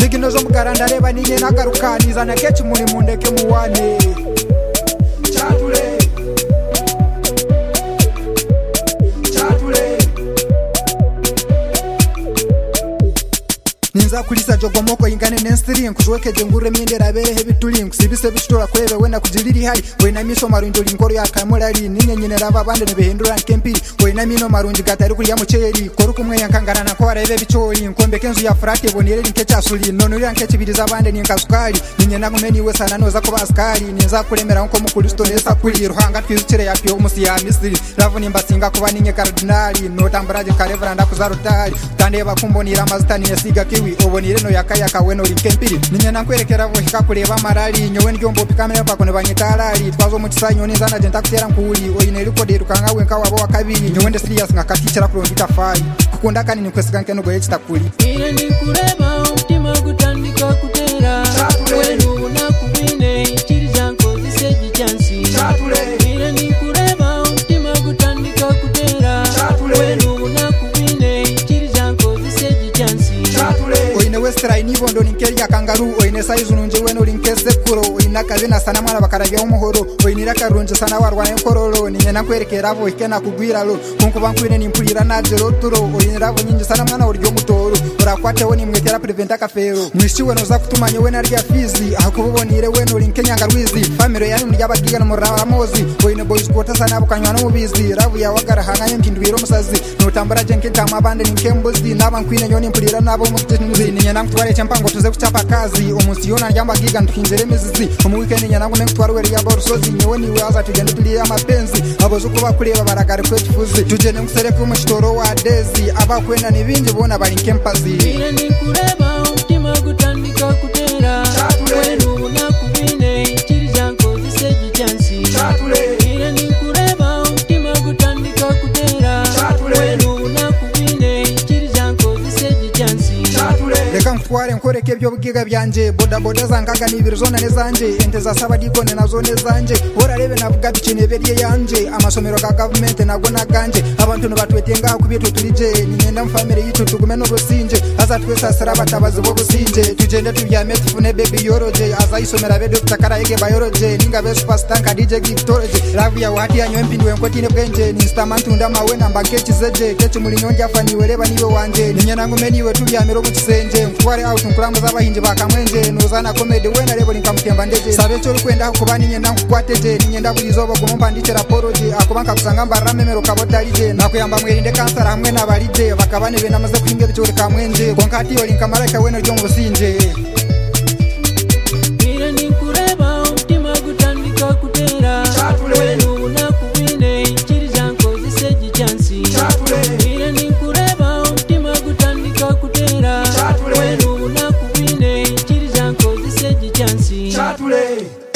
zigino zo mugaranda reba ninye nagarukaniza na kechi muri mundeke muwane chatule ninza kulisa jogomoko ingane nensiri nkushwekeje ngure mindera berehe bituli nkusibise bitora kwebe wenda kujiriri hali wena miso marunjo linkoro yakamulali ninyenyine rava bande nebehindura nkempi wena mino marunji gatari kuri yamucheri koruko mwe yankangarana ko arebe bicoli nkombe kenzu ya frate bonere linkecha suli nono yanke kibiriza bande ninkasukali ninye nagumeni we sana noza ko baskali ninza kulemera nko mukuristo nesa kuli ruhanga twizicire yapyo umusi ya misiri ravu nimbasinga kuba ninye kardinali notambaraje karevra ndakuzarutali tandeba kumbonira mazitani yesiga kiwi obonire no yakayaka weno linkempiri ninye nankwerekera vuhika kureba marali nyowe ndyombo pikamera pakone banyitalali twazo muchisanyo nizana jenta kutera nkuli oyine likode rukanga wenka wabo wakabiri nyowe ndi serious ngakatichira kulondita fai kukunda kani nikwesika nkeno goye chitakuli ile nikureba umutima gutandika kutera wenu nakubine chiri janko ziseji chansi ile nikureba umutima gutandika kutera wenu nakubine chiri janko ziseji chansi oine westrai nibondo ninkeri ya kangaru oine saizu nunje weno linkese kuro oina kazina sana mwana bakarabya umuhoro oine rakarunje sana warwana enkororo ninye nakwerekera abo ikena kugwira lo kunko bankwine nimpulira najero turo oine rabo nyinje sana mwana uryo mutoro urakwate woni mwetera preventa kafero mwishiwe noza kutumanye wena rya fizi akubonire weno linkenya ngarwizi family yani muryabagiga no muraba mozi oine boys kota sana bukanywa no mubizi rabo ya wagara hanganye mpindwiro musazi notambara jenke tama bande ninkembozi nabankwine nyoni mpulira nabo mutini ninye namutware cyampango tuze kuchapa kazi umunsi yona ryambagiga ntukinjere mizizi mu weekend nyana ngo nemutware weri ya borsozi nyewe niwe aza tugende tuli amapenzi abozo kuba kureba baragare kwetufuzi tugende ngusereke mu kitoro wa dezi abakwenda nibingi bona bali kempazi ile nikureba umutima gutandika kutera wenu nakubine chiri janko ziseji chansi ile nikureba umutima gutandika kutera wenu nakubine chiri janko ziseji chansi reka mutware nkoreke byo bugiga byanje boda boda zangaga nibiri zona nezanje ente za sabadiko ne nazo nezanje orarebe navuga bikine beriye yanje amasomero ga government nago naganje abantu batwetenga kubyeto turije ninyenda mfamily yitu tugume no businje aza twesa sara batabazi bo businje tugende tubyame tufune baby yoroje aza isomera be Dr. Karayege biology ninga be superstar ka DJ Gitoroje ravu ya wati yanyo mpindwe nkotine bwenje ni stamantu ndama we namba kechi zeje kechi muri nyonja fani wereba niwe wanje ninyena ngumeni we tubyamero bukisenje nkware out nkulamu z'abahinje bakamwenje nozana comedy wena lebo linkamukemba ndeje sabe cyo kwenda kuba ninyenda nkukwateje ninyenda bulizobo gumumba ndikera poroje akubanka kusanga mbaramemero kabotalije nakuyamba mwirinde kansara hamwe n'abalije bakabane bena maze kuringa bicyo kamwenje konkati yo linkamareka wena ryo mubusinje ile nikureba umutima gutandika kutera wenu nakubine chiri janko ziseji chansi ile nikureba umutima gutandika kutera wenu nakubine chiri janko ziseji chansi